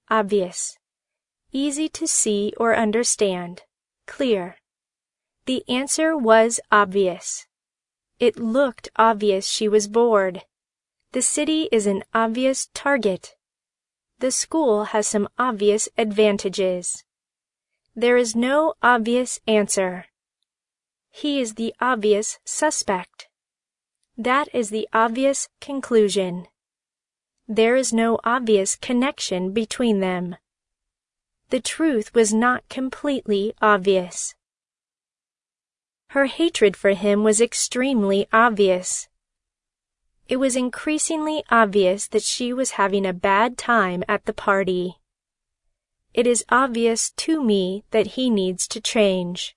obvious, easy to see or understand, clear. The answer was obvious. It looked obvious she was bored. The city is an obvious target. The school has some obvious advantages. There is no obvious answer. He is the obvious suspect. That is the obvious conclusion. There is no obvious connection between them. The truth was not completely obvious. Her hatred for him was extremely obvious. It was increasingly obvious that she was having a bad time at the party. It is obvious to me that he needs to change.